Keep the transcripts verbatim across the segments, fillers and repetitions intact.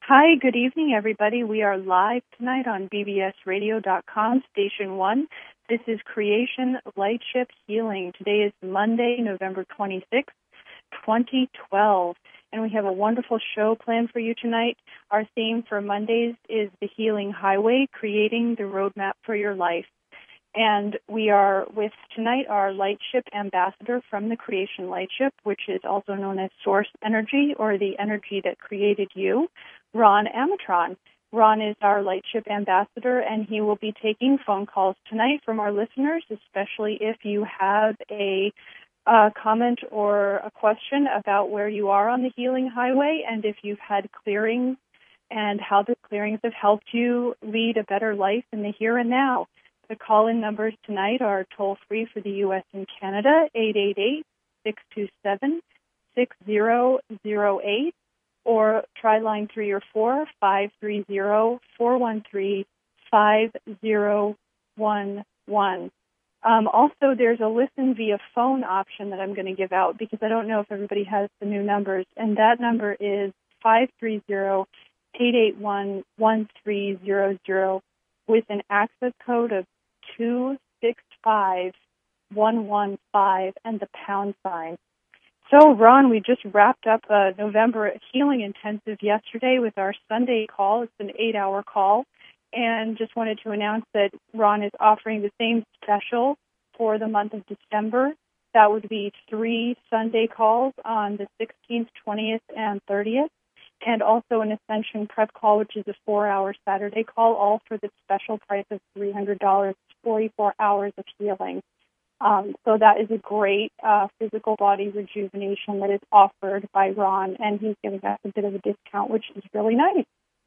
Hi, good evening, everybody. We are live tonight on B B S radio dot com, Station one. This is Creation Lightship Healing. Today is Monday, November twenty-sixth, twenty twelve, and we have a wonderful show planned for you tonight. Our theme for Mondays is the Healing Highway, creating the roadmap for your life. And we are with tonight our Lightship ambassador from the Creation Lightship, which is also known as Source Energy, or the energy that created you, Ron Amatron. Ron is our Lightship ambassador, and he will be taking phone calls tonight from our listeners, especially if you have a uh, comment or a question about where you are on the healing highway, and if you've had clearings and how the clearings have helped you lead a better life in the here and now. The call-in numbers tonight are toll-free for the U S and Canada, eight eight eight, six two seven, six zero zero eight, or try line three or four, five three zero, four one three, five zero one one. Um, also, there's a listen via phone option that I'm going to give out because I don't know if everybody has the new numbers, and that number is five three zero, eight eight one, one three zero zero with an access code of two six five one one five and the pound sign. So, Ron, we just wrapped up a November healing intensive yesterday with our Sunday call. It's an eight-hour call, and just wanted to announce that Ron is offering the same special for the month of December. That would be three Sunday calls on the sixteenth, twentieth, and thirtieth, and also an Ascension prep call, which is a four-hour Saturday call, all for the special price of three hundred dollars, forty-four hours of healing. Um, so that is a great uh, physical body rejuvenation that is offered by Ron, and he's giving us a bit of a discount, which is really nice.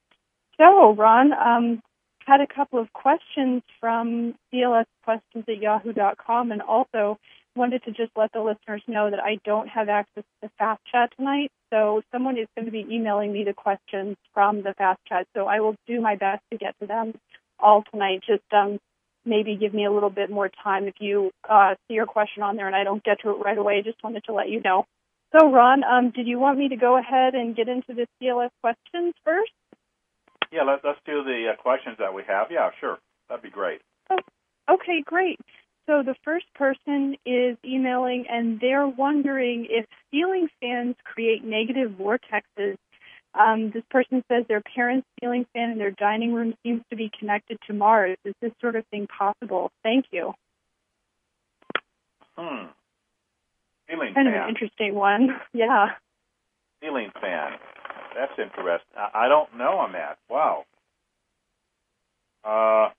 So, Ron, um, had a couple of questions from C L S questions at yahoo dot com, and also wanted to just let the listeners know that I don't have access to the Fast Chat tonight, so someone is going to be emailing me the questions from the Fast Chat, so I will do my best to get to them all tonight. Just um, maybe give me a little bit more time if you uh, see your question on there and I don't get to it right away. Just wanted to let you know. So, Ron, um, did you want me to go ahead and get into the C L S questions first? Yeah, let, let's do the uh, questions that we have. Yeah, sure. That'd be great. Oh, okay, great. So the first person is emailing, and they're wondering if ceiling fans create negative vortexes. Um, this person says their parents' ceiling fan in their dining room seems to be connected to Mars. Is this sort of thing possible? Thank you. Hmm. Ceiling kind fan. of an interesting one. Yeah. Ceiling fan. That's interesting. I, I don't know on that. Wow. Uh,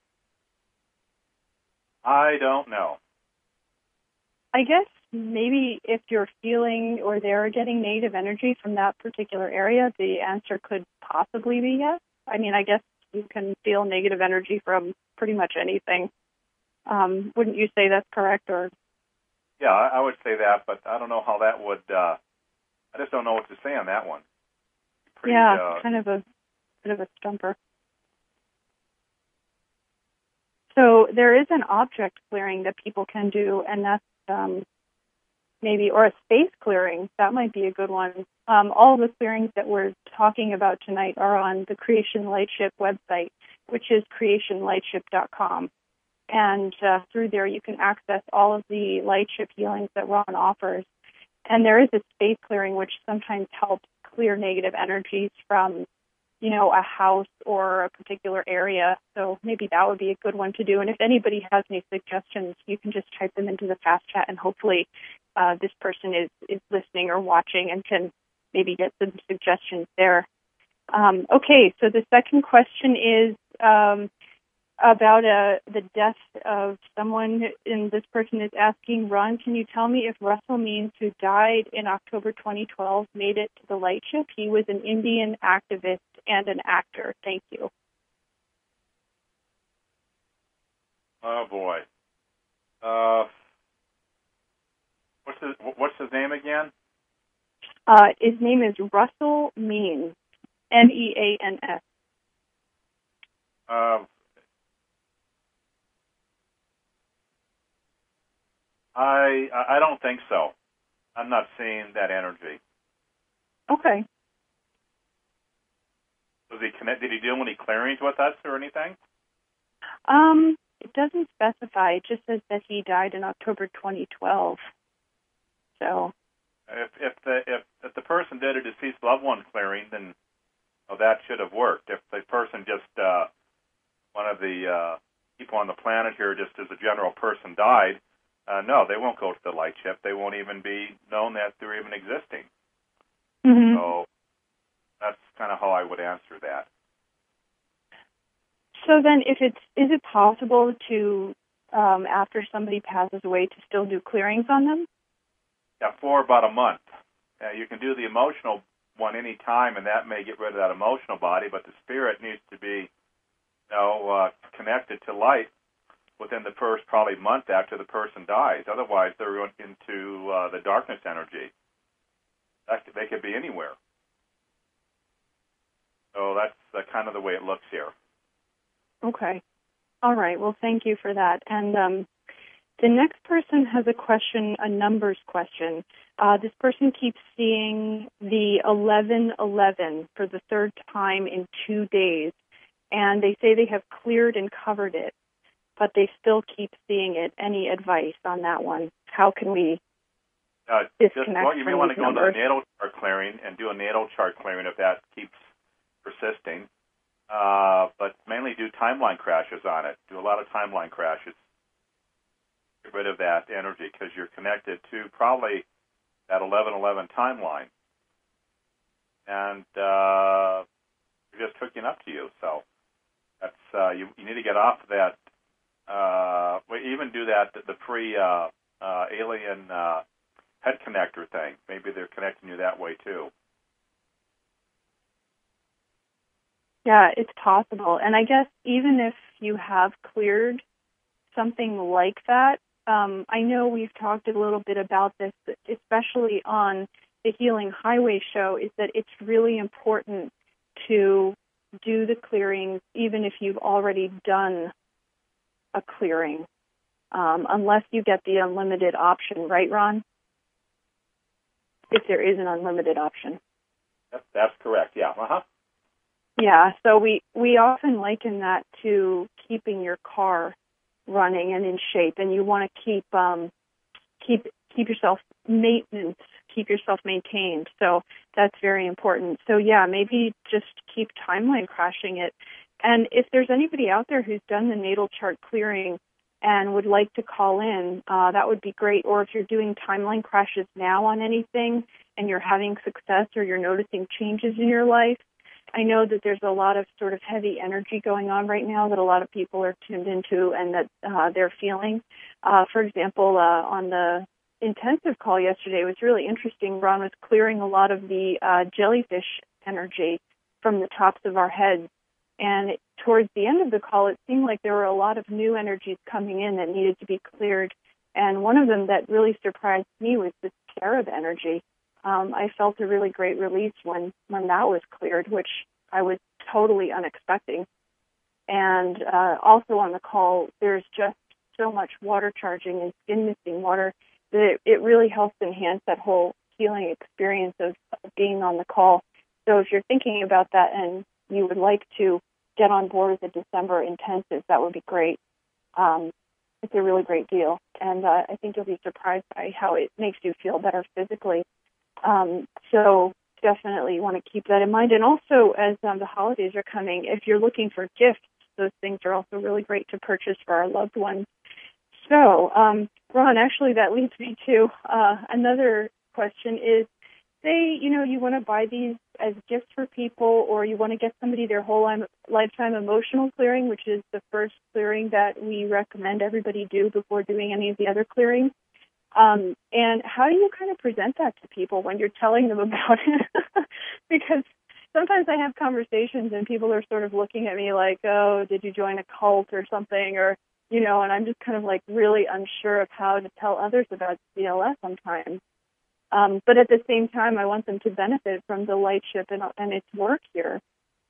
I don't know. I guess maybe if you're feeling or they're getting negative energy from that particular area, the answer could possibly be yes. I mean, I guess you can feel negative energy from pretty much anything. Um, wouldn't you say that's correct? Or Yeah, I, I would say that, but I don't know how that would, uh, I just don't know what to say on that one. Pretty, yeah, uh, kind of a bit of a stumper. So there is an object clearing that people can do, and that's um, maybe, or a space clearing. That might be a good one. Um, all the clearings that we're talking about tonight are on the Creation Lightship website, which is creation lightship dot com. And uh, through there, you can access all of the lightship healings that Ron offers. And there is a space clearing, which sometimes helps clear negative energies from, you know, a house or a particular area. So maybe that would be a good one to do. And if anybody has any suggestions, you can just type them into the Fast Chat, and hopefully uh, this person is, is listening or watching and can maybe get some suggestions there. Um, okay, so the second question is um, about uh, the death of someone, and this person is asking, Ron, can you tell me if Russell Means, who died in October twenty twelve, made it to the Lightship? He was an Indian activist and an actor. Thank you. Oh, boy. Uh, what's his, what's his name again? Uh, his name is Russell Means, M E A N S. Uh, I I don't think so. I'm not seeing that energy. Okay. Was he connect? Did he do any clearings with us or anything? Um, it doesn't specify. It just says that he died in October twenty twelve. So, if if the if, if the person did a deceased loved one clearing, then well, that should have worked. If the person just uh, one of the uh, people on the planet here, just as a general person, died, uh, no, they won't go to the light ship. They won't even be known that they're even existing. mm-hmm. So that's kind of how I would answer that. So then, if it's is it possible to, um, after somebody passes away, to still do clearings on them? Yeah, for about a month. Uh, you can do the emotional one any time, and that may get rid of that emotional body, but the spirit needs to be, you know, uh, connected to light within the first probably month after the person dies. Otherwise, they're going into uh, the darkness energy. That could, they could be anywhere. So that's uh, kind of the way it looks here. Okay. All right. Well, thank you for that. And um, the next person has a question, a numbers question. Uh, this person keeps seeing the eleven eleven for the third time in two days, and they say they have cleared and covered it, but they still keep seeing it. Any advice on that one? How can we uh, disconnect just, well, you may from want these to go numbers? into the natal chart clearing and do a natal chart clearing if that keeps persisting. Uh, but mainly do timeline crashes on it. Do a lot of timeline crashes. Get rid of that energy because you're connected to probably that eleven eleven timeline. And uh, you're just hooking up to you. So that's uh, you, you need to get off of that. Uh, we even do that, the free uh, uh, alien uh, head connector thing. Maybe they're connecting you that way too. Yeah, it's possible. And I guess even if you have cleared something like that, um, I know we've talked a little bit about this, especially on the Healing Highway show, is that it's really important to do the clearings even if you've already done a clearing, um, unless you get the unlimited option, right, Ron? If there is an unlimited option. That's correct, yeah. Uh-huh. Yeah, so we, we often liken that to keeping your car running and in shape, and you want to keep um, keep keep yourself maintenance, keep yourself maintained. So that's very important. So yeah, maybe just keep timeline crashing it. And if there's anybody out there who's done the natal chart clearing and would like to call in, uh, that would be great. Or if you're doing timeline crashes now on anything and you're having success or you're noticing changes in your life, I know that there's a lot of sort of heavy energy going on right now that a lot of people are tuned into and that uh, they're feeling. Uh, for example, uh, on the intensive call yesterday, it was really interesting. Ron was clearing a lot of the uh, jellyfish energy from the tops of our heads. And it, towards the end of the call, it seemed like there were a lot of new energies coming in that needed to be cleared. And one of them that really surprised me was this cherub energy. Um, I felt a really great release when, when that was cleared, which I was totally unexpecting. And uh, also on the call, there's just so much water charging and skin misting water that it, it really helps enhance that whole healing experience of, of being on the call. So if you're thinking about that and you would like to get on board with the December intensive, that would be great. Um, it's a really great deal. And uh, I think you'll be surprised by how it makes you feel better physically. Um, so definitely want to keep that in mind. And also, as um, the holidays are coming, if you're looking for gifts, those things are also really great to purchase for our loved ones. So, um, Ron, actually, that leads me to uh, another question is, say, you know, you want to buy these as gifts for people, or you want to get somebody their whole lifetime emotional clearing, which is the first clearing that we recommend everybody do before doing any of the other clearings. Um, and how do you kind of present that to people when you're telling them about it? Because sometimes I have conversations and people are sort of looking at me like, oh, did you join a cult or something? Or, you know, and I'm just kind of like really unsure of how to tell others about C L S sometimes. Um, but at the same time, I want them to benefit from the light ship and, and its work here.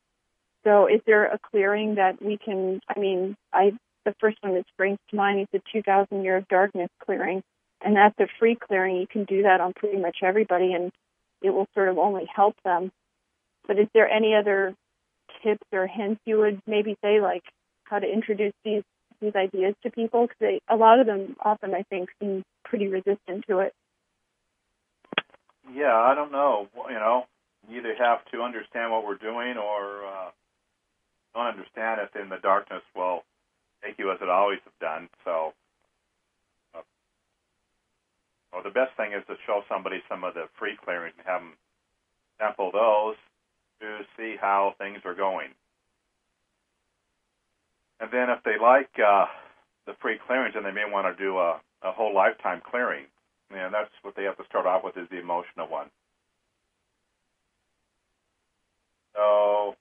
So is there a clearing that we can, I mean, I the first one that springs to mind is the two thousand Year of Darkness clearing. And that's a free clearing. You can do that on pretty much everybody, and it will sort of only help them. But is there any other tips or hints you would maybe say, like how to introduce these these ideas to people? Because a lot of them often, I think, seem pretty resistant to it. Yeah, I don't know. You know, you either have to understand what we're doing or uh, don't understand it, then the darkness will take you as it always have done. So, uh, well, the best thing is to show somebody some of the free clearings and have them sample those to see how things are going. And then if they like uh, the free clearings, then they may want to do a, a whole lifetime clearing. And that's what they have to start off with, is the emotional one. So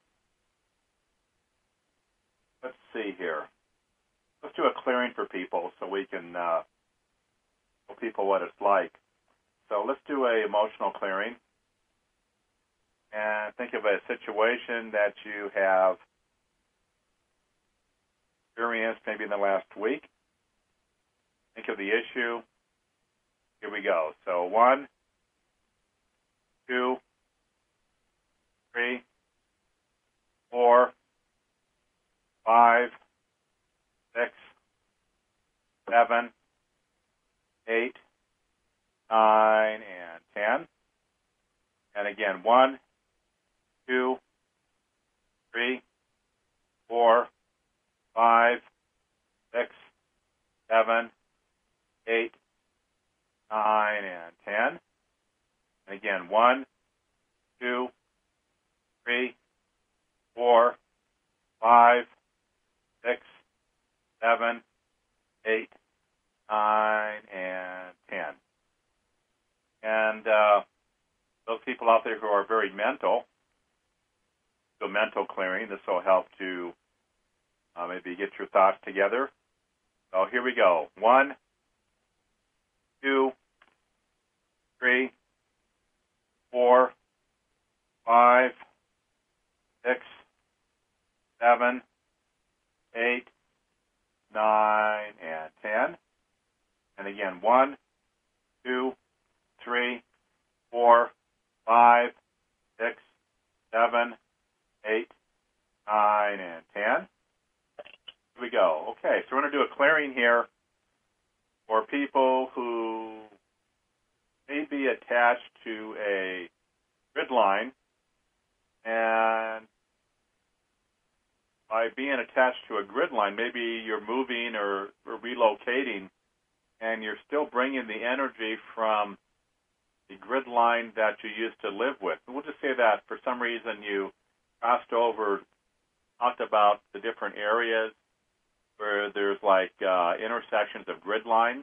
let's see here. Let's do a clearing for people so we can uh, tell people what it's like. So let's do a emotional clearing. And think of a situation that you have experienced maybe in the last week. Think of the issue. Here we go. So one, two, three, four, five, six, seven, eight, nine, and ten. And again, one, two, three, four, five, six, seven, eight, nine, and ten. And again, one, two, three, four, five, six, seven, eight, nine, and ten. And uh, those people out there who are very mental, do a mental clearing. This will help to uh, maybe get your thoughts together. So here we go. One, two, three, four, five, six, seven, eight, nine, and ten. And again, one, two, three, four, five, six, seven, eight, nine, and ten. Here we go. Okay, so we're going to do a clearing here for people who may be attached to a grid line, and by being attached to a grid line, maybe you're moving or, or relocating, and you're still bringing the energy from the grid line that you used to live with. We'll just say that for some reason you crossed over, talked about the different areas where there's like uh, intersections of grid lines.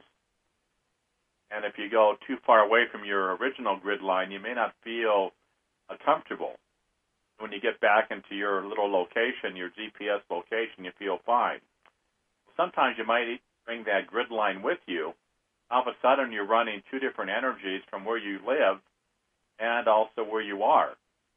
And if you go too far away from your original grid line, you may not feel uh, comfortable. When you get back into your little location, your G P S location, you feel fine. Sometimes you might bring that grid line with you. All of a sudden, you're running two different energies from where you live and also where you are.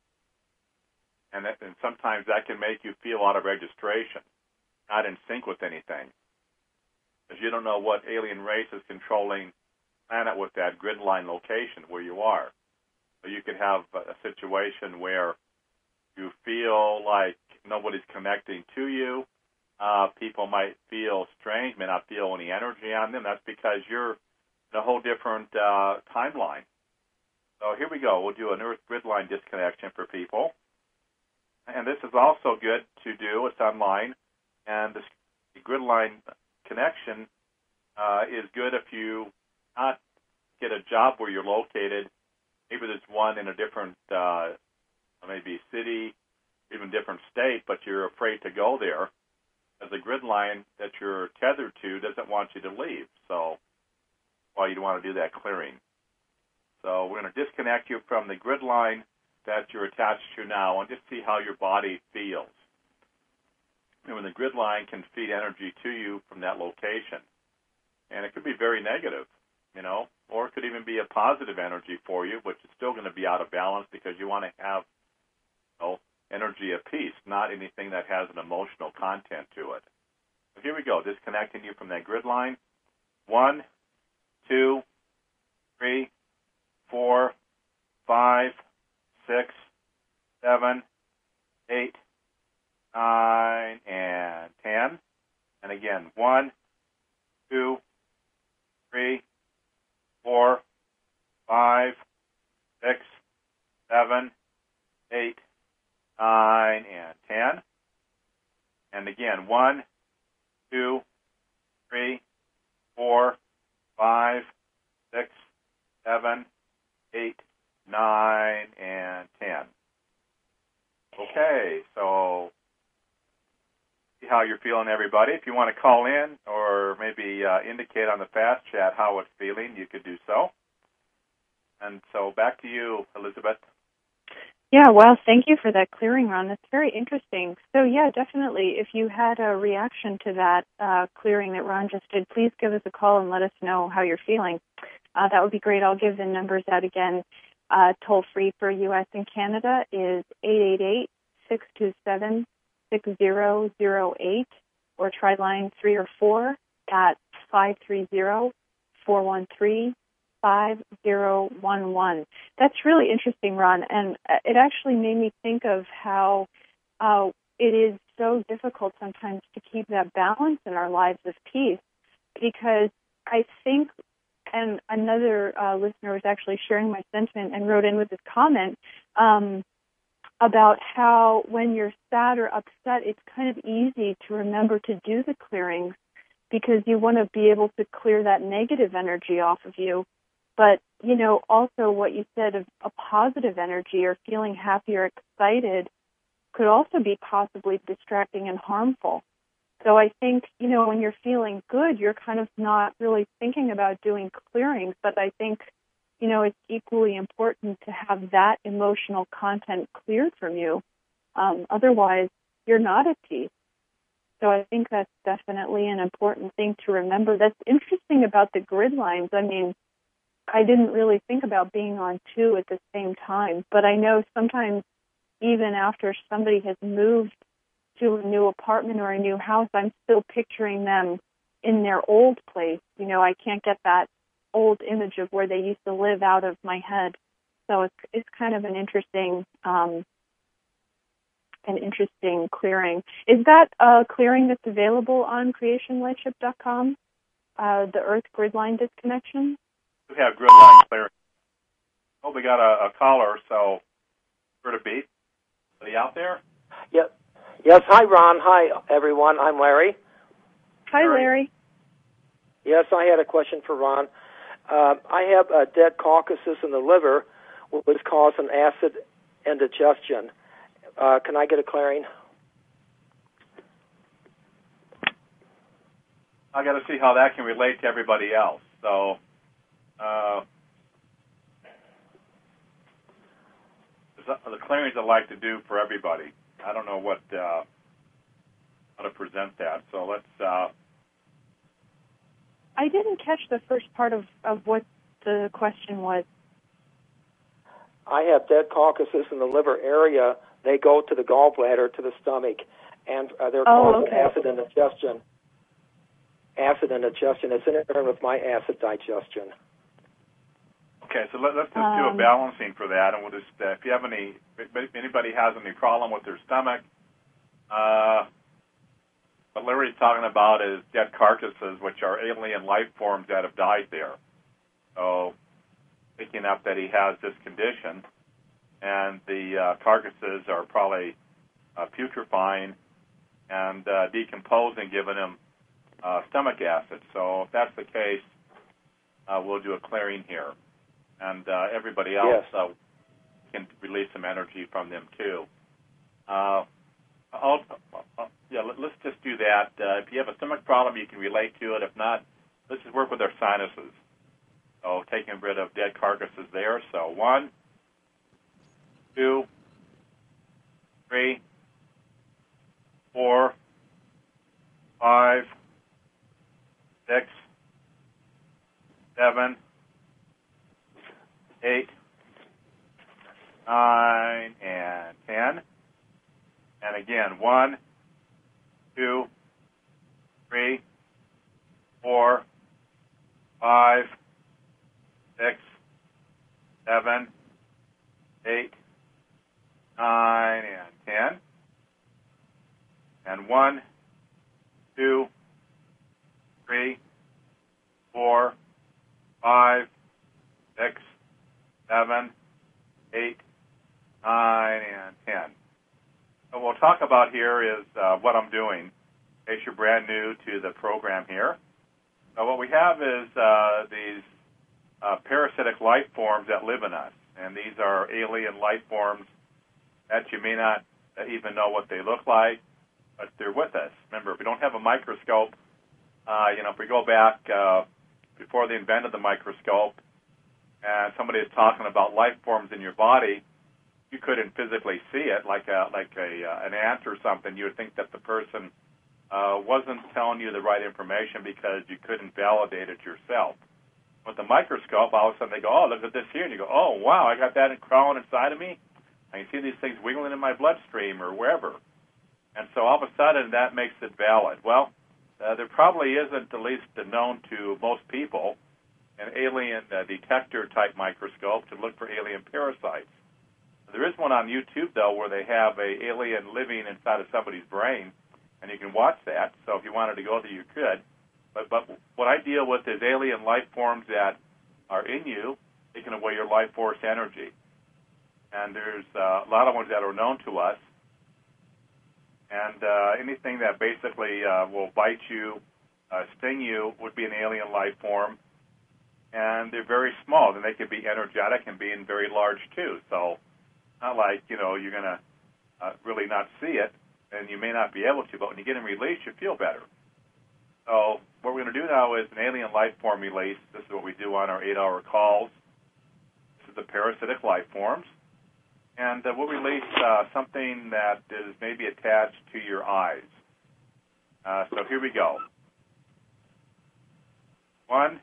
And, that, and sometimes that can make you feel out of registration, not in sync with anything, because you don't know what alien race is controlling the planet with that grid line location where you are. So you could have a situation where you feel like nobody's connecting to you. Uh, people might feel strange, may not feel any energy on them. That's because you're in a whole different uh, timeline. So here we go. We'll do an Earth grid line disconnection for people. And this is also good to do. It's online. And this, the grid line connection uh, is good if you not get a job where you're located. Maybe there's one in a different uh, maybe city, even different state, but you're afraid to go there, as the grid line that you're tethered to doesn't want you to leave. So, well, you'd want to do that clearing. So we're going to disconnect you from the grid line that you're attached to now and just see how your body feels. And when the grid line can feed energy to you from that location, and it could be very negative, you know, or it could even be a positive energy for you, which is still going to be out of balance because you want to have know, energy of peace, not anything that has an emotional content to it. So here we go, disconnecting you from that grid line. One, two, three, four, five, six, seven, eight, nine, and ten. And again, one, two, three, four, five, six, seven, eight, nine, and ten. And again, one, two, three, four, five, six, seven, eight, nine, and ten. Okay, so see how you're feeling, everybody. If you want to call in or maybe uh, indicate on the fast chat how it's feeling, you could do so. And so back to you, Elizabeth. Yeah, well, thank you for that clearing, Ron. That's very interesting. So, yeah, definitely, if you had a reaction to that uh, clearing that Ron just did, please give us a call and let us know how you're feeling. Uh, that would be great. I'll give the numbers out again. Uh, toll-free for U S and Canada is eight eight eight, six two seven, six zero zero eight, or try line three or four at five three zero, four one three, five zero one one. That's really interesting, Ron, and it actually made me think of how uh, it is so difficult sometimes to keep that balance in our lives of peace, because I think, and another uh, listener was actually sharing my sentiment and wrote in with this comment um, about how when you're sad or upset, it's kind of easy to remember to do the clearings because you want to be able to clear that negative energy off of you. But, you know, also what you said of a positive energy or feeling happy or excited could also be possibly distracting and harmful. So I think, you know, when you're feeling good, you're kind of not really thinking about doing clearings, but I think, you know, it's equally important to have that emotional content cleared from you. Um, otherwise, you're not at peace. So I think that's definitely an important thing to remember. That's interesting about the grid lines. I mean, I didn't really think about being on two at the same time, but I know sometimes even after somebody has moved to a new apartment or a new house, I'm still picturing them in their old place. You know, I can't get that old image of where they used to live out of my head. So it's it's kind of an interesting um, an interesting clearing. Is that a clearing that's available on creation lightship dot com? Uh, the Earth grid line disconnection? We have grid line clearing. Oh, we got a, a caller, so where to be? Are you out there? Yep. Yes, hi, Ron. Hi, everyone. I'm Larry. Hi, Larry. Yes, I had a question for Ron. Uh, I have a dead caucasus in the liver, which causes an acid indigestion. Uh, can I get a clearing? I got to see how that can relate to everybody else. So, uh, the clearings I like to do for everybody. I don't know what uh, how to present that. So let's. Uh, I didn't catch the first part of, of what the question was. I have dead caucasus in the liver area. They go to the gallbladder, to the stomach, and uh, they're oh, causing okay. acid indigestion. Acid indigestion. It's interfering with my acid digestion. Okay, so let, let's just um, do a balancing for that, and we'll just uh, if you have any, if anybody has any problem with their stomach, uh, what Larry's talking about is dead carcasses, which are alien life forms that have died there. So, picking up that he has this condition, and the uh, carcasses are probably uh, putrefying and uh, decomposing, giving him uh, stomach acid. So, if that's the case, uh, we'll do a clearing here. And uh, everybody else yes. uh, can release some energy from them, too. Uh, I'll, uh, yeah, let, let's just do that. Uh, if you have a stomach problem, you can relate to it. If not, let's just work with our sinuses. So taking rid of dead carcasses there. So one, two, three, four, five, six, seven, eight, nine, and ten. And again, one, two, three, four, five, six, seven, eight, nine, and ten. One, two, three, four, five, six, seven, eight, nine, and ten. What we'll talk about here is uh, what I'm doing in case you're brand new to the program here. So what we have is uh, these uh, parasitic life forms that live in us, and these are alien life forms that you may not even know what they look like, but they're with us. Remember, if we don't have a microscope, uh, you know, if we go back uh, before they invented the microscope, and somebody is talking about life forms in your body, you couldn't physically see it, like a like a uh, an ant or something. You would think that the person uh, wasn't telling you the right information because you couldn't validate it yourself. With the microscope, all of a sudden they go, "Oh, look at this here," and you go, "Oh, wow, I got that crawling inside of me. I can see these things wiggling in my bloodstream or wherever." And so all of a sudden that makes it valid. Well, uh, there probably isn't, at least known to most people, an alien uh, detector type microscope to look for alien parasites. There is one on YouTube, though, where they have a alien living inside of somebody's brain, and you can watch that. So if you wanted to go there, you could. But but what I deal with is alien life forms that are in you, taking away your life force energy. And there's uh, a lot of ones that are known to us. And uh, anything that basically uh, will bite you, uh, sting you, would be an alien life form. And they're very small. Then they can be energetic and being very large, too. So not like, you know, you're going to uh, really not see it, and you may not be able to, but when you get them released, you feel better. So what we're going to do now is an alien life form release. This is what we do on our eight-hour calls. This is the parasitic life forms. And uh, we'll release uh, something that is maybe attached to your eyes. Uh, so here we go. One,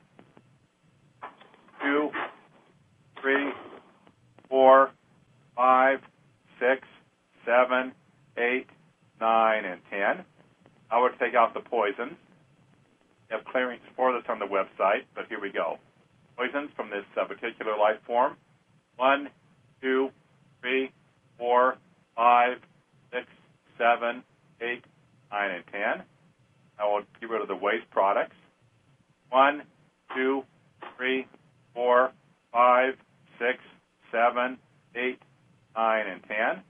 two, three, four, five, six, seven, eight, nine, and ten. I would take out the poisons. We have clearings for this on the website, but here we go. Poisons from this uh, particular life form. One, two, three, four, five, six, seven, eight, nine, and ten. I will get rid of the waste products. One, two, three, four, five, six, seven, eight, nine, and ten.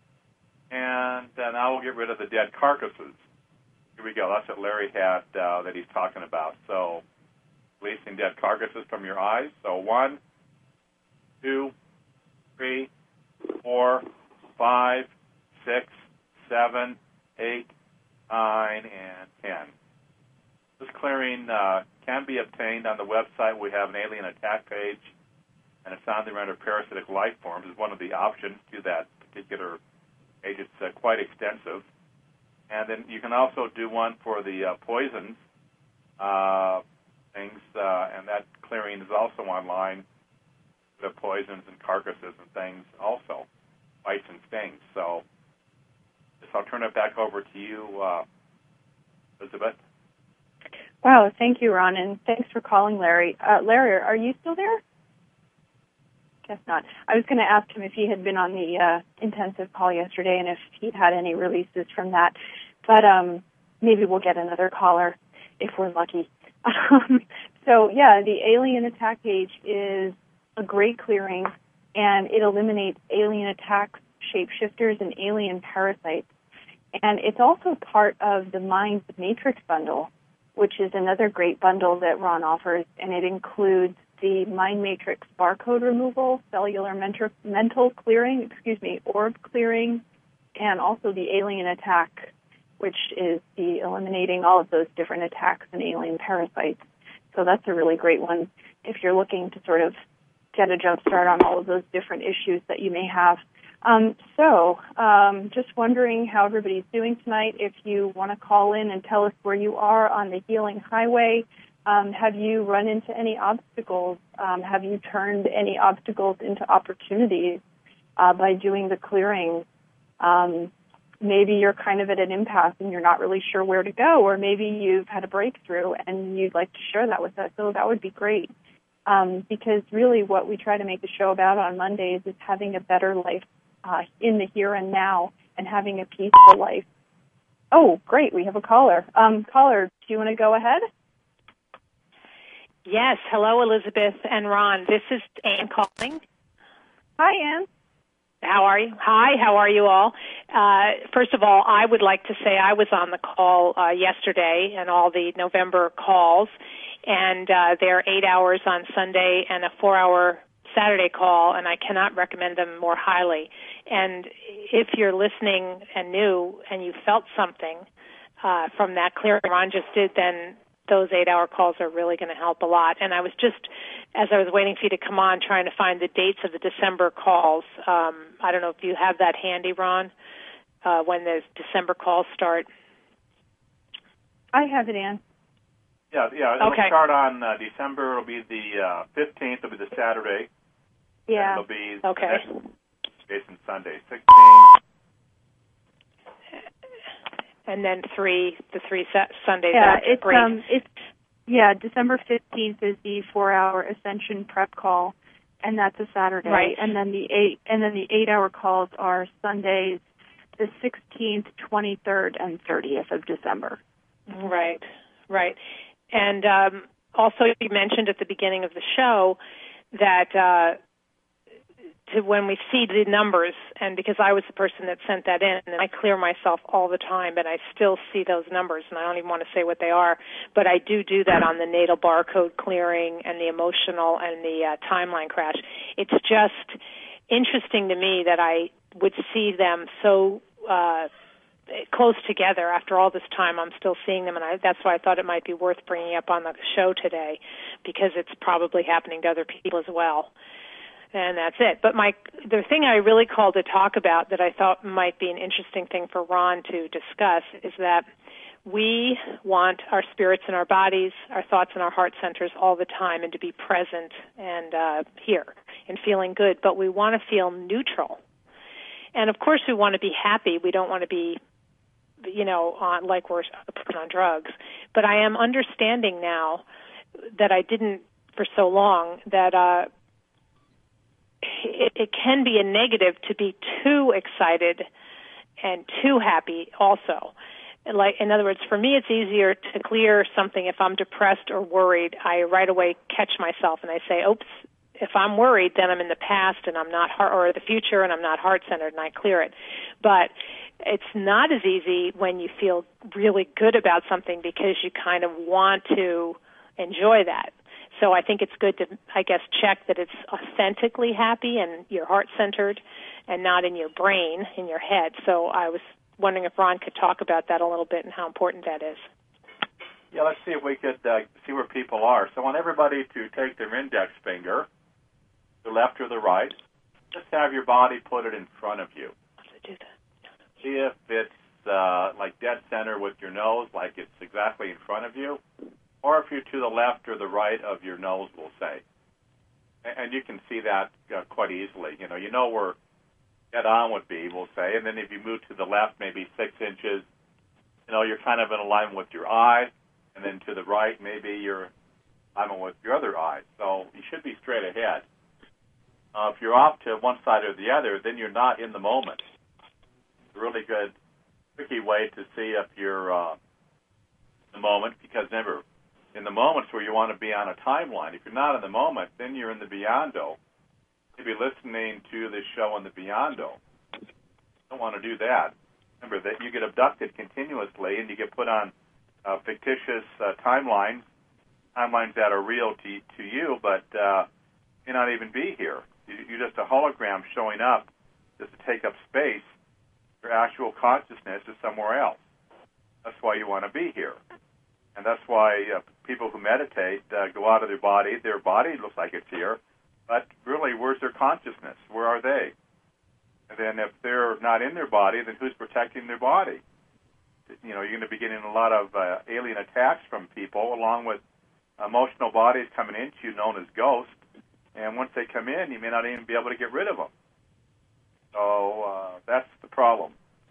And then I will get rid of the dead carcasses. Here we go. That's what Larry had uh, that he's talking about. So releasing dead carcasses from your eyes. So one, two, three, four, five, six, seven, eight, nine, and ten. This clearing uh, can be obtained on the website. We have an alien attack page, and it's on there under parasitic life forms. It's one of the options to that particular page. It's uh, quite extensive. And then you can also do one for the uh, poisons uh, things, uh, and that clearing is also online. The poisons and carcasses and things also, bites and stings. So, so I'll turn it back over to you, uh, Elizabeth. Wow, thank you, Ron, and thanks for calling, Larry. Uh, Larry, are you still there? Guess not. I was going to ask him if he had been on the uh, intensive call yesterday and if he'd had any releases from that. But um, maybe we'll get another caller if we're lucky. Um, so, yeah, the alien attack page is a great clearing, and it eliminates alien attacks, shapeshifters, and alien parasites. And it's also part of the Mind Matrix bundle, which is another great bundle that Ron offers, and it includes the Mind Matrix barcode removal, cellular mental, mental clearing, excuse me, orb clearing, and also the alien attack, which is the eliminating all of those different attacks and alien parasites. So that's a really great one if you're looking to sort of get a jump start on all of those different issues that you may have. Um, so um, just wondering how everybody's doing tonight. If you want to call in and tell us where you are on the healing highway, um, have you run into any obstacles? Um, have you turned any obstacles into opportunities uh, by doing the clearing? Um, maybe you're kind of at an impasse and you're not really sure where to go, or maybe you've had a breakthrough and you'd like to share that with us. So that would be great. Um, because really what we try to make the show about on Mondays is having a better life uh, in the here and now and having a peaceful life. Oh, great. We have a caller. Um, caller, do you want to go ahead? Yes. Hello, Elizabeth and Ron. This is Ann calling. Hi, Ann. How are you? Hi, how are you all? Uh, first of all, I would like to say I was on the call uh, yesterday and all the November calls, and uh, there are eight hours on Sunday and a four-hour Saturday call, and I cannot recommend them more highly. And if you're listening and new and you felt something uh, from that clearing Ron just did, then those eight-hour calls are really going to help a lot. And I was just, as I was waiting for you to come on, trying to find the dates of the December calls. Um, I don't know if you have that handy, Ron, uh, when the December calls start. I have it, Ann. Yeah, yeah. It'll Okay. start on uh, December. It'll be the uh, fifteenth. It'll be the Saturday. Yeah. And it'll be Okay. the next Jason Sunday, sixteen. And then three, the three sa- Sundays Yeah, after. it's Great. um, it's yeah. December fifteenth is the four-hour Ascension prep call, and that's a Saturday. Right. And then the eight, and then the eight-hour calls are Sundays, the sixteenth, twenty-third, and thirtieth of December. Right, right. And um, also, you mentioned at the beginning of the show that uh, to when we see the numbers, and because I was the person that sent that in, and I clear myself all the time, but I still see those numbers, and I don't even want to say what they are, but I do do that on the natal barcode clearing and the emotional and the uh, timeline crash. It's just interesting to me that I would see them so uh, close together after all this time. I'm still seeing them, and I, that's why I thought it might be worth bringing up on the show today, because it's probably happening to other people as well. And that's it. But my the thing I really called to talk about that I thought might be an interesting thing for Ron to discuss is that we want our spirits and our bodies, our thoughts and our heart centers all the time, and to be present and uh, here and feeling good. But we want to feel neutral. And, of course, we want to be happy. We don't want to be, you know, on, like we're on drugs. But I am understanding now that I didn't for so long that uh, it, it can be a negative to be too excited and too happy also. Like, in other words, for me, it's easier to clear something if I'm depressed or worried. I right away catch myself and I say, oops, if I'm worried, then I'm in the past and I'm not heart, or the future and I'm not heart-centered, and I clear it. But it's not as easy when you feel really good about something because you kind of want to enjoy that. So I think it's good to, I guess, check that it's authentically happy and you're heart-centered and not in your brain, in your head. So I was wondering if Ron could talk about that a little bit and how important that is. Yeah, let's see if we could uh, see where people are. So I want everybody to take their index finger, the left or the right. Just have your body put it in front of you. Do that. See if it's uh, like dead center with your nose, like it's exactly in front of you, or if you're to the left or the right of your nose, we'll say. And you can see that uh, quite easily. You know, you know where dead on would be, we'll say. And then if you move to the left, maybe six inches, you know, you're kind of in alignment with your eye. And then to the right, maybe you're in alignment with your other eye. So you should be straight ahead. Uh, if you're off to one side or the other, then you're not in the moment. It's a really good, tricky way to see if you're uh, in the moment, because never in the moments where you want to be on a timeline. If you're not in the moment, then you're in the beyond-o. You'll be listening to this show in the beyond-o. You don't want to do that. Remember that you get abducted continuously and you get put on uh, fictitious uh, timelines, timelines that are real to, to you, but uh, may not even be here. You're just a hologram showing up just to take up space. Your actual consciousness is somewhere else. That's why you want to be here. And that's why uh, people who meditate uh, go out of their body. Their body looks like it's here, but really, where's their consciousness? Where are they? And then if they're not in their body, then who's protecting their body? You know, you're going to be getting a lot of uh, alien attacks from people, along with emotional bodies coming into you, known as ghosts. And once they come in, you may not even be able to get rid of them. So uh, that's the problem.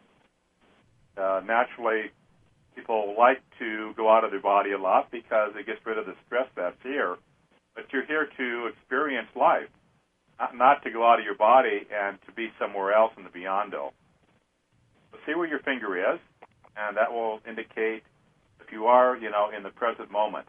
Uh, naturally, people like to go out of their body a lot because it gets rid of the stress that's here. But you're here to experience life, not, not to go out of your body and to be somewhere else in the beyond-o. So see where your finger is. and that will indicate if you are, you know, in the present moment.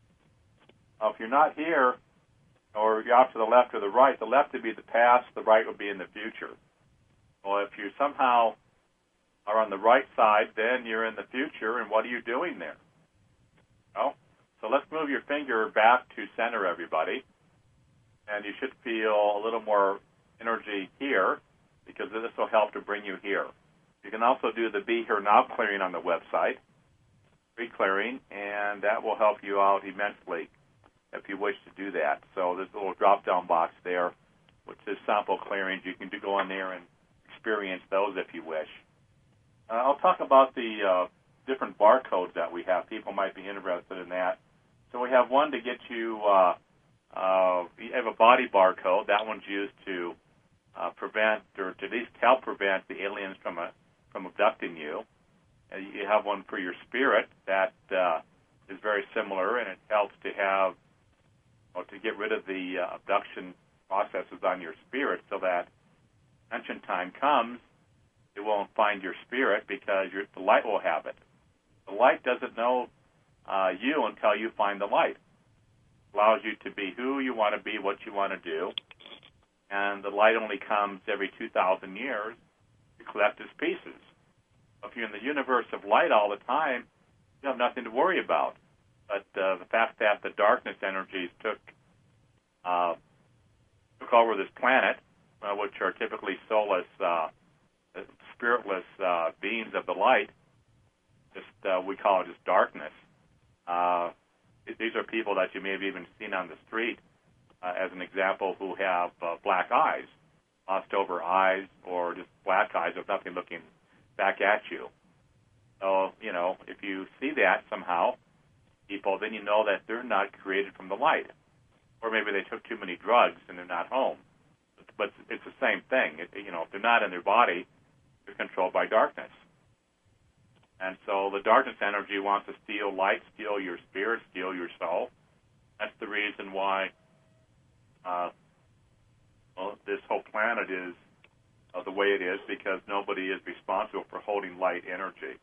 Now, if you're not here, or you're off to the left or the right, the left would be the past, the right would be in the future. Well, if you somehow are on the right side, then you're in the future, and what are you doing there? Well, so let's move your finger back to center, everybody, and you should feel a little more energy here, because this will help to bring you here. You can also do the Be Here Now clearing on the website, free clearing, and that will help you out immensely if you wish to do that. So there's a little drop-down box there, which is sample clearings. You can do, go in there and experience those if you wish. Uh, I'll talk about the uh, different barcodes that we have. People might be interested in that. So we have one to get you, uh, uh, you have a body barcode. That one's used to uh, prevent, or to at least help prevent the aliens from a, from abducting you. Uh, you have one for your spirit that uh, is very similar, and it helps to have, or to get rid of the uh, abduction processes on your spirit, so that ascension time comes, it won't find your spirit, because your, the light will have it. The light doesn't know uh, you until you find the light. It allows you to be who you want to be, what you want to do, and the light only comes every two thousand years to collect its pieces. If you're in the universe of light all the time, you have nothing to worry about. But uh, the fact that the darkness energies took uh, took over this planet, uh, which are typically soulless, uh, spiritless uh, beings of the light, just uh, we call it just darkness. Uh, these are people that you may have even seen on the street, uh, as an example, who have uh, black eyes, glossed over eyes, or just black eyes with nothing looking back at you. So, you know, if you see that somehow, people, then you know that they're not created from the light. Or maybe they took too many drugs and they're not home. But it's the same thing. It, you know, if they're not in their body, they're controlled by darkness. And so the darkness energy wants to steal light, steal your spirit, steal your soul. That's the reason why uh, well, this whole planet is uh, the way it is, because nobody is responsible for holding light energy.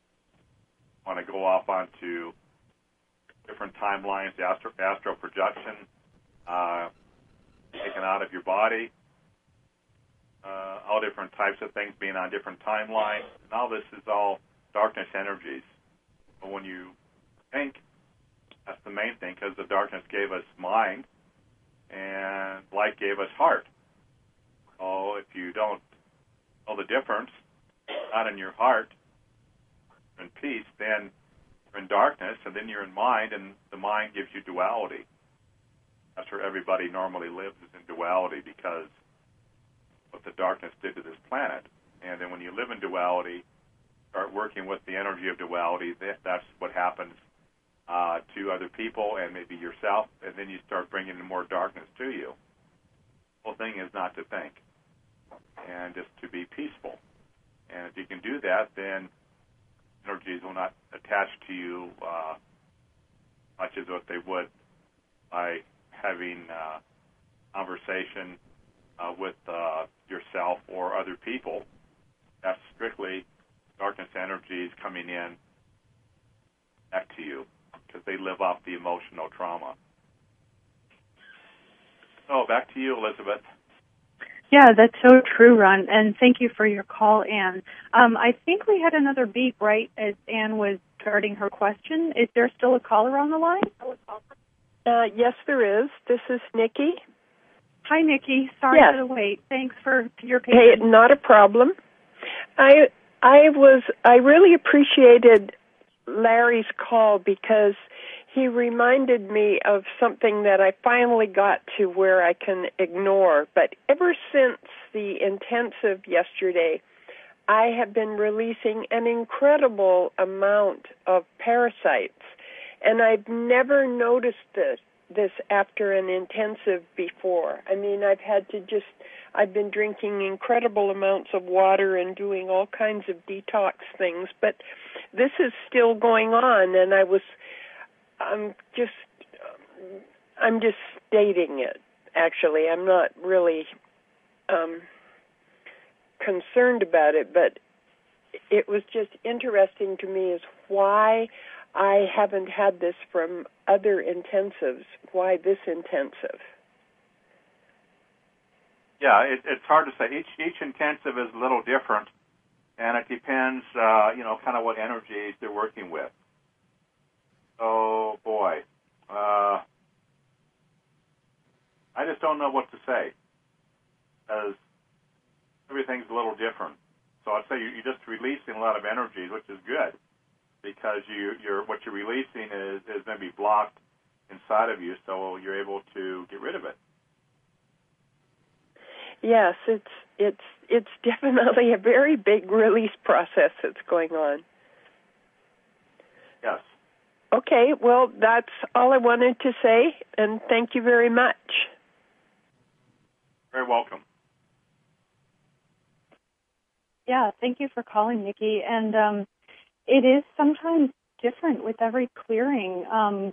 I want to go off onto different timelines, astro, astral projection, uh, taken out of your body, uh, all different types of things being on different timelines. And all this is all darkness energies. But when you think, that's the main thing, because the darkness gave us mind and light gave us heart. So if you don't know the difference, not in your heart, in peace, then you're in darkness, and then you're in mind, and the mind gives you duality. That's where everybody normally lives, is in duality, because what the darkness did to this planet. And then when you live in duality, start working with the energy of duality, that, that's what happens uh, to other people and maybe yourself, and then you start bringing in more darkness to you. The whole thing is not to think, and just to be peaceful. And if you can do that, then energies will not attach to you uh, much as what they would by having uh, conversation uh, with uh, yourself or other people. That's strictly darkness energies coming in back to you, because they live off the emotional trauma. So back to you, Elizabeth. Yeah, that's so true, Ron, and thank you for your call, Anne. Um, I think we had another beep right as Anne was starting her question. Is there still a caller on the line? Uh, yes, there is. This is Nikki. Hi, Nikki. Sorry yes. for the wait. Thanks for your patience. Hey, not a problem. I I was I really appreciated Larry's call, because he reminded me of something that I finally got to where I can ignore. But ever since the intensive yesterday, I have been releasing an incredible amount of parasites. And I've never noticed this, this after an intensive before. I mean, I've had to just, I've been drinking incredible amounts of water and doing all kinds of detox things. But this is still going on, and I was... I'm just, I'm just stating it, actually. I'm not really um, concerned about it, but it was just interesting to me is why I haven't had this from other intensives. Why this intensive? Yeah, it, it's hard to say. Each each intensive is a little different, and it depends, uh, you know, kind of what energies they're working with. Oh boy, uh, I just don't know what to say, because everything's a little different. So I'd say you, you're just releasing a lot of energies, which is good, because you, you're what you're releasing is, is maybe blocked inside of you, so you're able to get rid of it. Yes, it's it's it's definitely a very big release process that's going on. Yes. Okay, well, that's all I wanted to say, and thank you very much. Very welcome. Yeah, thank you for calling, Nikki. And um, it is sometimes different with every clearing, um,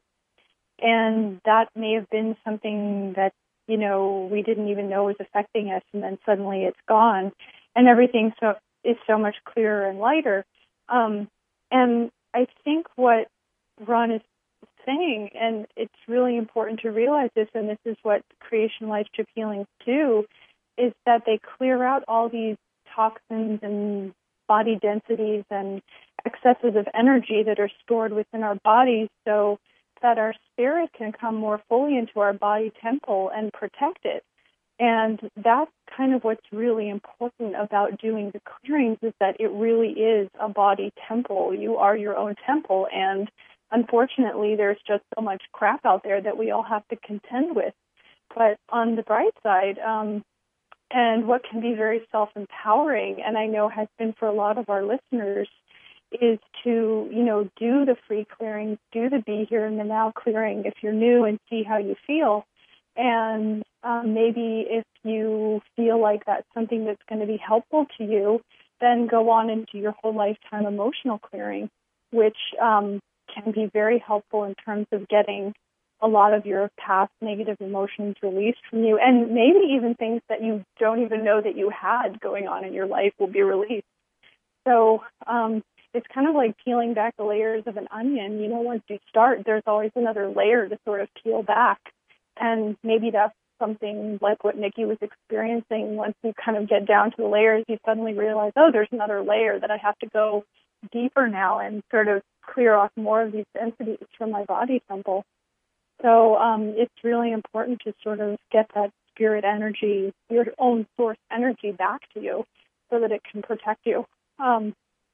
and that may have been something that, you know, we didn't even know was affecting us, and then suddenly it's gone, and everything so is so much clearer and lighter. Um, and I think what Ron is saying, and it's really important to realize this, and this is what Creation Light Ship Healings do, is that they clear out all these toxins and body densities and excesses of energy that are stored within our bodies, so that our spirit can come more fully into our body temple and protect it. And that's kind of what's really important about doing the clearings, is that it really is a body temple. You are your own temple, and unfortunately there's just so much crap out there that we all have to contend with. But on the bright side, um, and what can be very self-empowering, and I know has been for a lot of our listeners, is to, you know, do the free clearings, do the Be Here in the Now clearing if you're new, and see how you feel. And um, maybe if you feel like that's something that's going to be helpful to you, then go on and do your whole lifetime emotional clearing, which um, can be very helpful in terms of getting a lot of your past negative emotions released from you, and maybe even things that you don't even know that you had going on in your life will be released. So um, it's kind of like peeling back the layers of an onion. You know, once you start, there's always another layer to sort of peel back, and maybe that's something like what Nikki was experiencing. Once you kind of get down to the layers, you suddenly realize, oh, there's another layer that I have to go deeper now and sort of clear off more of these densities from my body temple. So um, it's really important to sort of get that spirit energy, your own source energy back to you so that it can protect you. Um,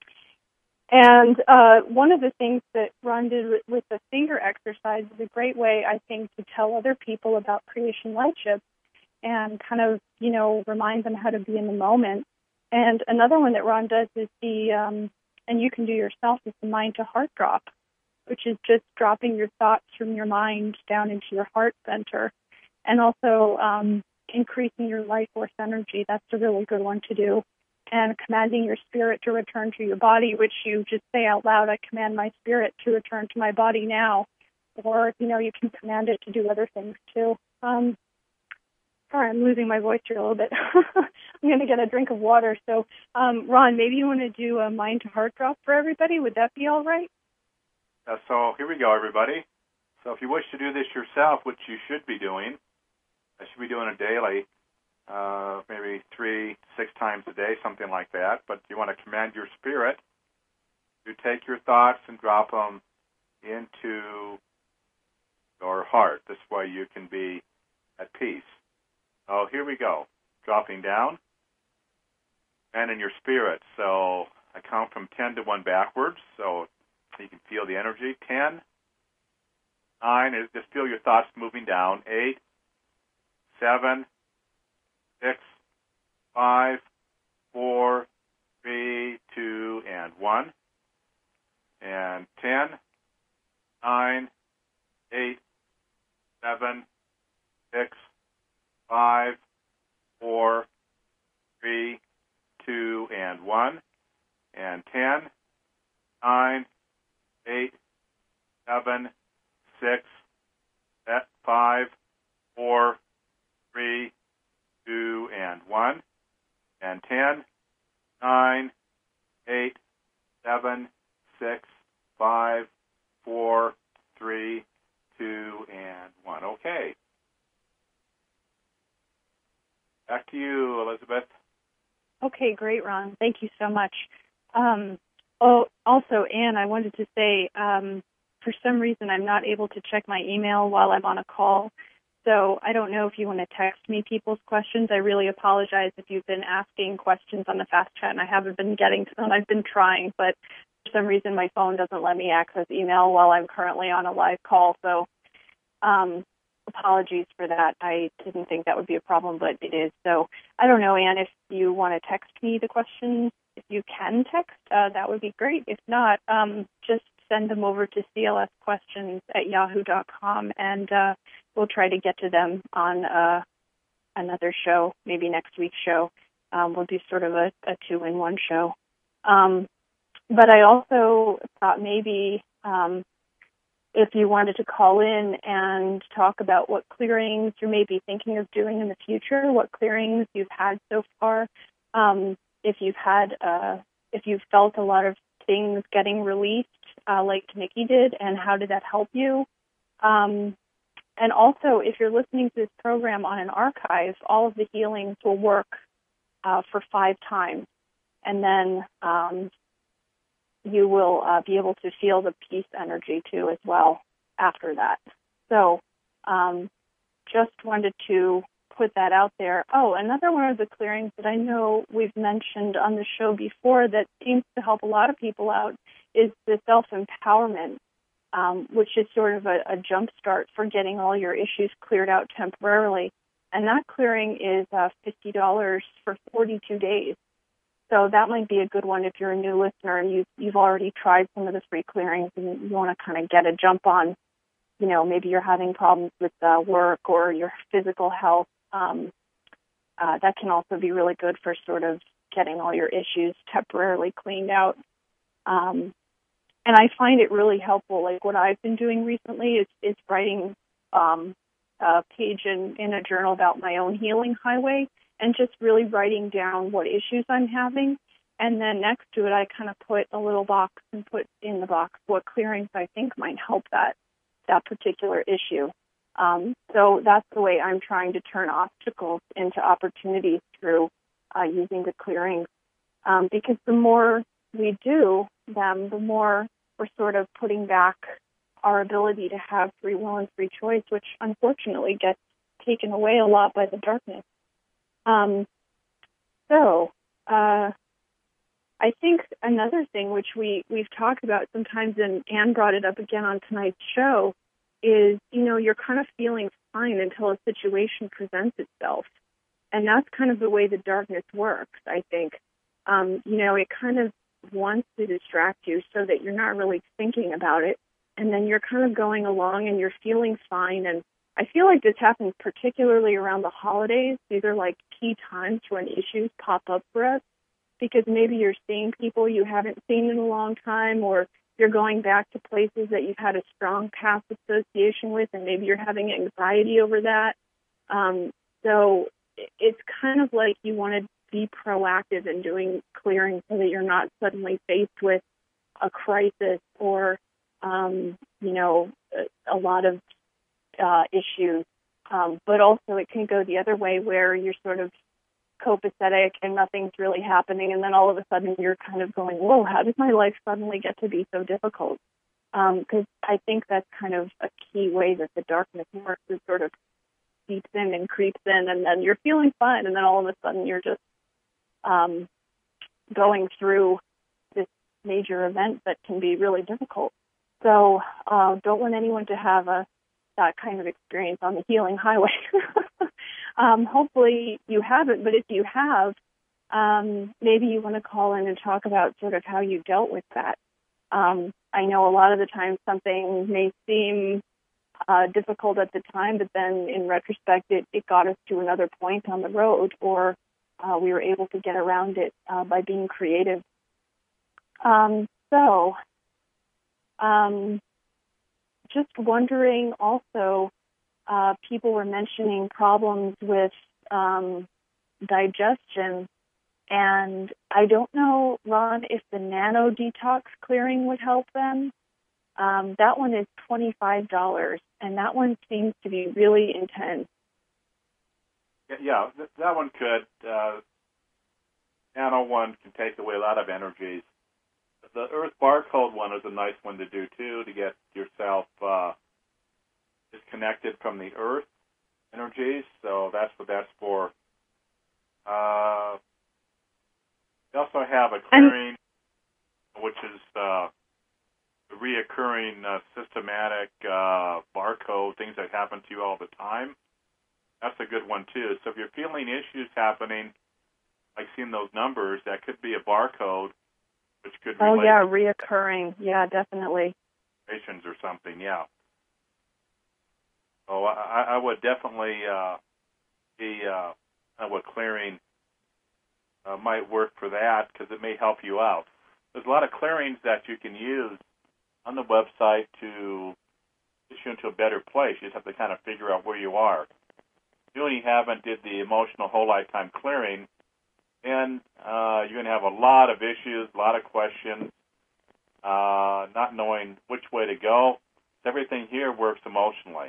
and uh, one of the things that Ron did with, with the finger exercise is a great way, I think, to tell other people about Creation Lightship and kind of, you know, remind them how to be in the moment. And another one that Ron does is the, um, and you can do yourself, is the mind to heart drop, which is just dropping your thoughts from your mind down into your heart center, and also um, increasing your life force energy. That's a really good one to do. And commanding your spirit to return to your body, which you just say out loud, I command my spirit to return to my body now. Or, you know, you can command it to do other things too. Um, sorry, I'm losing my voice here a little bit. I'm going to get a drink of water. So, um, Ron, maybe you want to do a mind to heart drop for everybody. Would that be all right? Uh, so here we go, everybody. So if you wish to do this yourself, which you should be doing, I should be doing it daily, uh, maybe three, six times a day, something like that. But you want to command your spirit to take your thoughts and drop them into your heart. This way you can be at peace. So here we go. Dropping down and in your spirit. So I count from ten to one backwards. So you can feel the energy. Ten, nine, is just feel your thoughts moving down. Eight, seven, six, five, four, three, two, and one. And ten, nine, eight, seven, six, five, four, three, two, and one. And ten, nine, eight, seven, six, five, four, three, two, and one. And ten, nine, eight, seven, six, five, four, three, two, and one. Okay. Back to you, Elizabeth. Okay, great, Ron. Thank you so much. Um, oh, also, Anne, I wanted to say, um, for some reason, I'm not able to check my email while I'm on a call. So I don't know if you want to text me people's questions. I really apologize if you've been asking questions on the Fast Chat and I haven't been getting to them. I've been trying, but for some reason my phone doesn't let me access email while I'm currently on a live call. So um, apologies for that. I didn't think that would be a problem, but it is. So I don't know, Anne, if you want to text me the questions. If you can text, uh, that would be great. If not, um, just send them over to c l s questions at yahoo dot com, and uh, we'll try to get to them on uh, another show, maybe next week's show. Um, we'll do sort of a, a two-in-one show. Um, but I also thought maybe um, if you wanted to call in and talk about what clearings you may be thinking of doing in the future, what clearings you've had so far, um, if you've had, uh, if you've felt a lot of things getting released, uh, like Nikki did, and how did that help you? Um, and also, if you're listening to this program on an archive, all of the healings will work uh, for five times, and then um, you will uh, be able to feel the peace energy too as well after that. So, um, just wanted to put that out there. Oh, another one of the clearings that I know we've mentioned on the show before that seems to help a lot of people out is the self-empowerment, um, which is sort of a, a jump start for getting all your issues cleared out temporarily. And that clearing is uh, fifty dollars for forty-two days. So that might be a good one if you're a new listener and you've, you've already tried some of the free clearings and you want to kind of get a jump on, you know, maybe you're having problems with uh, work or your physical health. Um, uh, that can also be really good for sort of getting all your issues temporarily cleaned out. Um, and I find it really helpful. Like what I've been doing recently is, is writing um, a page in, in a journal about my own healing highway and just really writing down what issues I'm having. And then next to it, I kind of put a little box and put in the box what clearings I think might help that, that particular issue. Um, so that's the way I'm trying to turn obstacles into opportunities through uh, using the clearings. Um, because the more we do them, the more we're sort of putting back our ability to have free will and free choice, which unfortunately gets taken away a lot by the darkness. Um, so uh, I think another thing which we, we've talked about sometimes, and Anne brought it up again on tonight's show, is, you know, you're kind of feeling fine until a situation presents itself. And that's kind of the way the darkness works, I think. Um, you know, it kind of wants to distract you so that you're not really thinking about it. And then you're kind of going along and you're feeling fine. And I feel like this happens particularly around the holidays. These are like key times when issues pop up for us because maybe you're seeing people you haven't seen in a long time, or you're going back to places that you've had a strong past association with, and maybe you're having anxiety over that. Um, so it's kind of like you want to be proactive in doing clearing so that you're not suddenly faced with a crisis or, um, you know, a, a lot of uh, issues. Um, but also it can go the other way where you're sort of copacetic and nothing's really happening, and then all of a sudden you're kind of going, whoa, how did my life suddenly get to be so difficult? Because um, I think that's kind of a key way that the darkness works, is sort of seeps in and creeps in, and then you're feeling fine, and then all of a sudden you're just um, going through this major event that can be really difficult. So uh, don't want anyone to have a that kind of experience on the healing highway. um, hopefully you haven't, but if you have, um, maybe you want to call in and talk about sort of how you dealt with that. Um, I know a lot of the time something may seem uh, difficult at the time, but then in retrospect it, it got us to another point on the road, or uh, we were able to get around it uh, by being creative. Um, so, um, just wondering also, uh, people were mentioning problems with um, digestion, And I don't know, Ron, if the nano detox clearing would help them. Um, that one is twenty-five dollars, and that one seems to be really intense. Yeah, th- that one could. Uh, nano one can take away a lot of energies. The Earth Barcode one is a nice one to do, too, to get yourself uh, disconnected from the Earth energies. So that's what that's for. Uh, we also have a clearing, and which is uh, the reoccurring uh, systematic uh, barcode, things that happen to you all the time. That's a good one, too. So if you're feeling issues happening, like seeing those numbers, that could be a barcode, which could relate oh, yeah, reoccurring. Yeah, definitely. Patients or something, yeah. So I, I would definitely uh, be uh, what clearing uh, might work for that, because it may help you out. There's a lot of clearings that you can use on the website to get you into a better place. You just have to kind of figure out where you are. If you only haven't did the emotional whole lifetime clearing, then uh, you're going to have a lot of issues, a lot of questions, uh, not knowing which way to go. Everything here works emotionally.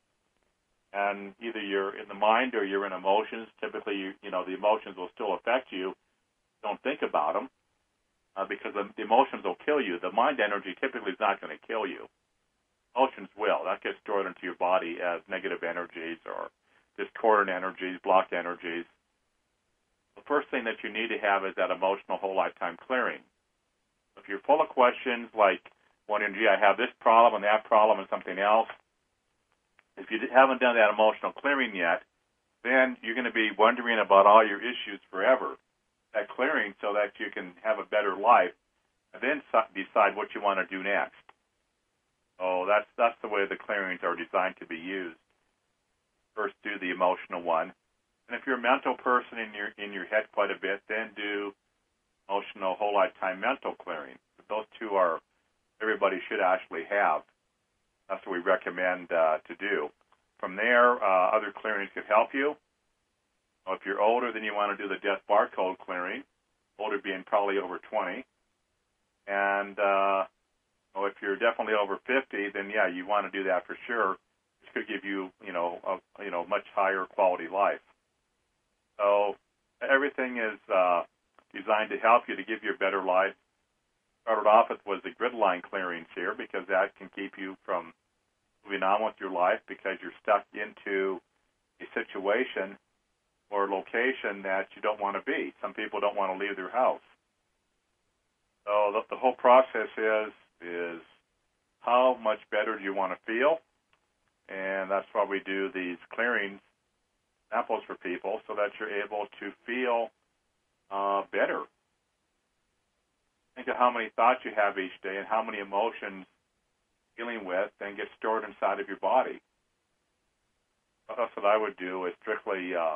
And either you're in the mind or you're in emotions. Typically, you, you know, the emotions will still affect you. Don't think about them uh, because the, the emotions will kill you. The mind energy typically is not going to kill you. Emotions will. That gets stored into your body as negative energies or discordant energies, blocked energies. The first thing that you need to have is that emotional whole lifetime clearing. If you're full of questions like, wondering, gee, I have this problem and that problem and something else, if you haven't done that emotional clearing yet, then you're going to be wondering about all your issues forever. That clearing so that you can have a better life and then decide what you want to do next. So that's that's the way the clearings are designed to be used. First, do the emotional one. And if you're a mental person in your in your head quite a bit, then do emotional whole lifetime mental clearing. Those two are everybody should actually have. That's what we recommend uh, to do. From there, uh, other clearings could help you. Well, if you're older, then you want to do the death barcode clearing. Older being probably over twenty. And uh, well, if you're definitely over fifty, then yeah, you want to do that for sure. This could give you, you know, a you know much higher quality life. So everything is uh, designed to help you to give you a better life. Started off with was the grid line clearings here because that can keep you from moving on with your life because you're stuck into a situation or location that you don't want to be. Some people don't want to leave their house. So the, the whole process is is how much better do you want to feel? And that's why we do these clearings samples for people so that you're able to feel uh, better. Think of how many thoughts you have each day and how many emotions you're dealing with and get stored inside of your body. That's what I would do is strictly uh,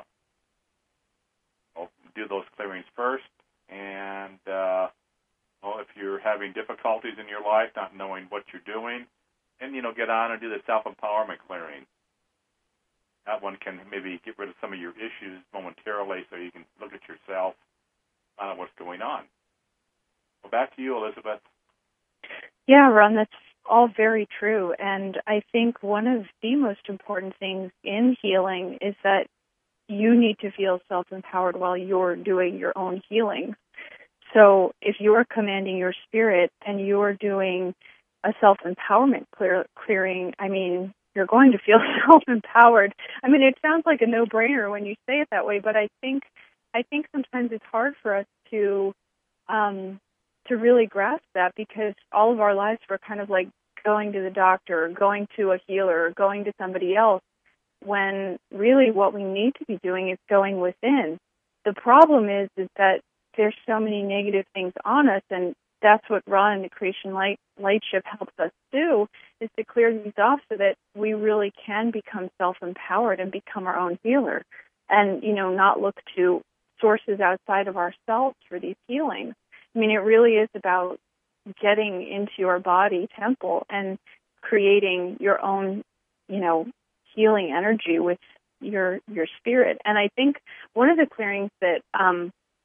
do those clearings first. And uh, well, if you're having difficulties in your life, not knowing what you're doing, then, you know, get on and do the self-empowerment clearing. That one can maybe get rid of some of your issues momentarily so you can look at yourself, find out what's going on. Well, back to you, Elizabeth. Yeah, Ron, that's all very true. And I think one of the most important things in healing is that you need to feel self-empowered while you're doing your own healing. So if you're commanding your spirit and you're doing a self-empowerment clear, clearing, I mean, you're going to feel self-empowered. I mean, it sounds like a no-brainer when you say it that way, but I think I think sometimes it's hard for us to um, to really grasp that because all of our lives we're kind of like going to the doctor, going to a healer, going to somebody else, when really what we need to be doing is going within. The problem is is that there's so many negative things on us, and that's what Ron and the Creation Light Lightship helps us do, is to clear these off so that we really can become self-empowered and become our own healer and, you know, not look to sources outside of ourselves for these healings. I mean, it really is about getting into your body temple and creating your own, you know, healing energy with your your spirit. And I think one of the clearings that um,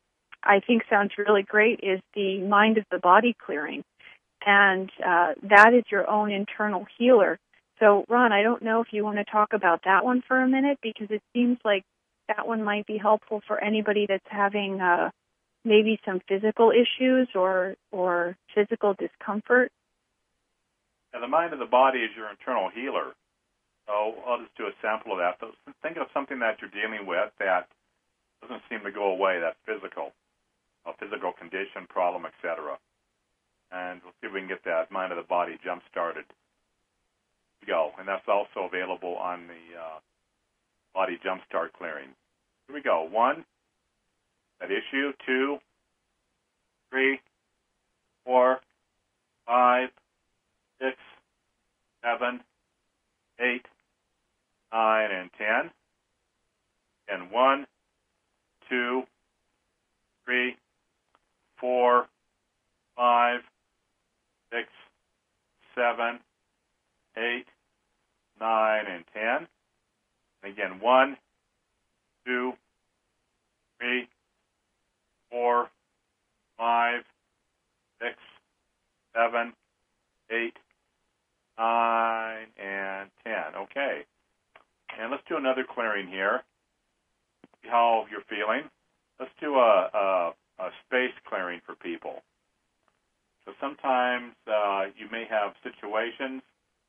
I think sounds really great is the mind of the body clearing. And uh, that is your own internal healer. So, Ron, I don't know if you want to talk about that one for a minute, because it seems like that one might be helpful for anybody that's having uh, maybe some physical issues or or physical discomfort. And the mind of the body is your internal healer. So I'll just do a sample of that. So think of something that you're dealing with that doesn't seem to go away, that's physical, a physical condition, problem, et cetera. And we'll see if we can get that mind of the body jump-started. Go. And that's also available on the uh, Body Jumpstart Clearing. Here we go. One, that issue. Two, three, four, five, six, seven, eight, nine, and ten. And one, two, three, four, five, six, seven, eight, nine, and ten. And again, one, two, three, four, five, six, seven, eight, nine, and ten. Okay. And let's do another clearing here. See how you're feeling. Let's do a, a, a space clearing for people. So sometimes uh, you may have situations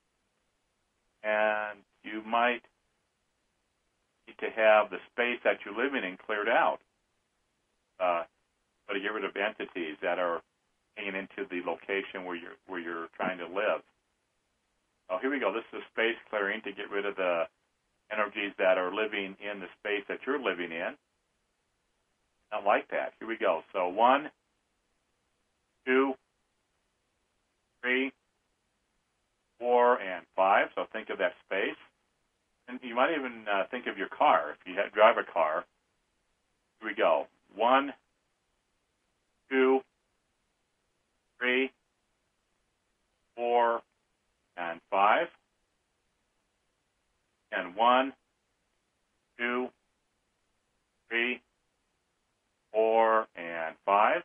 and you might need to have the space that you're living in cleared out. Uh, but to get rid of entities that are hanging into the location where you're where you're trying to live. Oh, here we go. This is a space clearing to get rid of the energies that are living in the space that you're living in. Not like that. Here we go. So one, two, three, four, and five. So think of that space. And you might even uh, think of your car. If you have, drive a car, here we go. One, two, three, four, and five. And one, two, three, four, and five.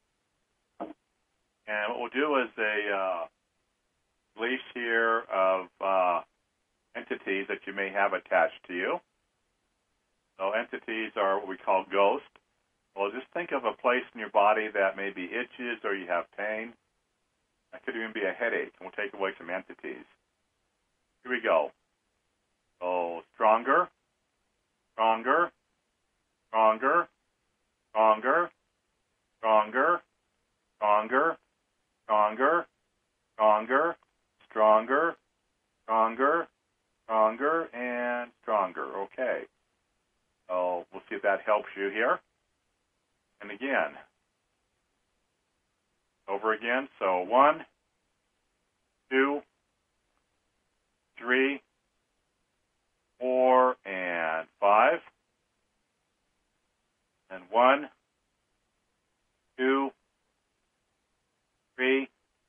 And what we'll do is a uh, release here of uh, entities that you may have attached to you. So entities are what we call ghosts. Well, just think of a place in your body that maybe itches or you have pain. That could even be a headache, and we'll take away some entities. Here we go. So stronger, stronger, stronger, stronger, stronger, stronger, stronger, stronger, stronger, stronger, stronger, and stronger. Okay. So we'll see if that helps you here. And again, over again. So one, two, three, four, and five. And one, two, three,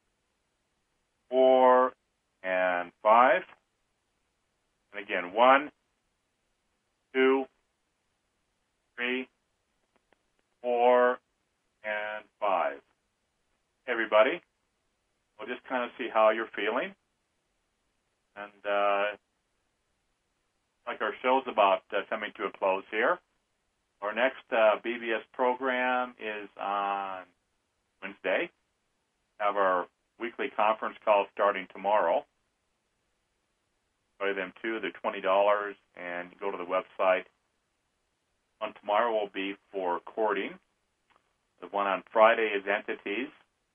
four, and five. And again, one, two, three, four, and five. Hey, everybody, we'll just kind of see how you're feeling. And uh, like our show's about uh, coming to a close here. Our next uh, B B S program is on Wednesday. We have our weekly conference call starting tomorrow. Buy them too. They're twenty dollars, and you go to the website. One tomorrow will be for courting. The one on Friday is entities.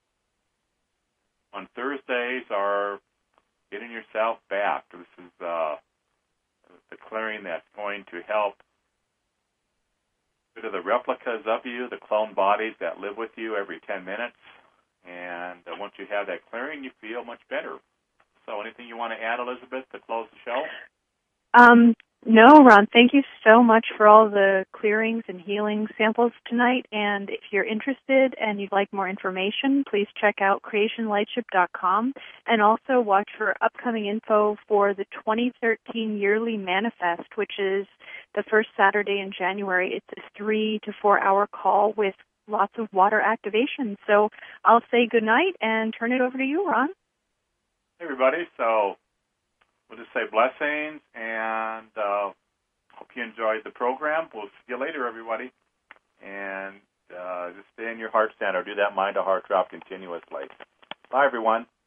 On Thursdays are getting yourself back. This is uh, the clearing that's going to help rid of the replicas of you, the clone bodies that live with you every ten minutes. And uh, once you have that clearing, you feel much better. So anything you want to add, Elizabeth, to close the show? Um, no, Ron, thank you so much for all the clearings and healing samples tonight. And if you're interested and you'd like more information, please check out creation lightship dot com and also watch for upcoming info for the twenty thirteen Yearly Manifest, which is the first Saturday in January. It's a three to four hour call with lots of water activation. So I'll say good night and turn it over to you, Ron. Hey, everybody. So we'll just say blessings, and uh, hope you enjoyed the program. We'll see you later, everybody. And uh, just stay in your heart center. Do that mind to heart drop continuously. Bye, everyone.